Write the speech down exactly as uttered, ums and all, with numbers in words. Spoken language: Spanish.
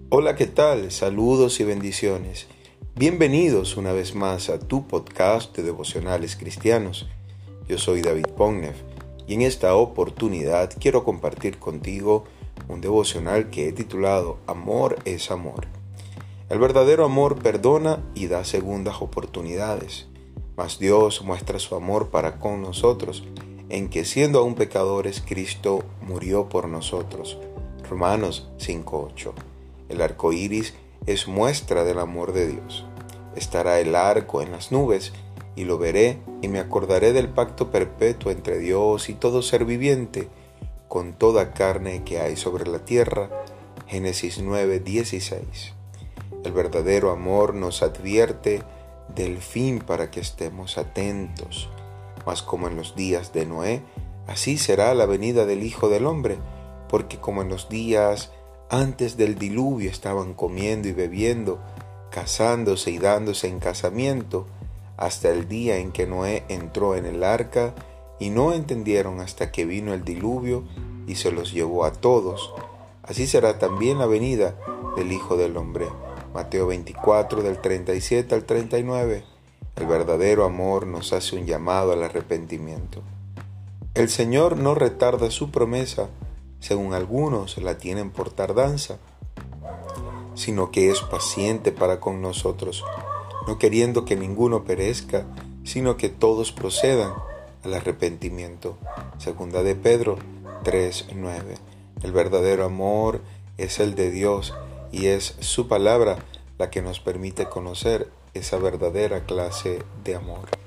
Hola, ¿qué tal? Saludos y bendiciones. Bienvenidos una vez más a tu podcast de devocionales cristianos. Yo soy David Pognev y en esta oportunidad quiero compartir contigo un devocional que he titulado Amor es amor. El verdadero amor perdona y da segundas oportunidades, mas Dios muestra su amor para con nosotros en que siendo aún pecadores Cristo murió por nosotros. Romanos cinco ocho. El arco iris es muestra del amor de Dios. Estará el arco en las nubes, y lo veré, y me acordaré del pacto perpetuo entre Dios y todo ser viviente, con toda carne que hay sobre la tierra. Génesis nueve dieciséis. El verdadero amor nos advierte del fin para que estemos atentos. Mas como en los días de Noé, así será la venida del Hijo del Hombre, porque como en los días antes del diluvio estaban comiendo y bebiendo, casándose y dándose en casamiento, hasta el día en que Noé entró en el arca, y no entendieron hasta que vino el diluvio y se los llevó a todos. Así será también la venida del Hijo del Hombre. Mateo veinticuatro, del treinta y siete al treinta y nueve. El verdadero amor nos hace un llamado al arrepentimiento. El Señor no retarda su promesa, según algunos la tienen por tardanza, sino que es paciente para con nosotros, no queriendo que ninguno perezca, sino que todos procedan al arrepentimiento. Segunda de Pedro tres nueve. El verdadero amor es el de Dios y es su palabra la que nos permite conocer esa verdadera clase de amor.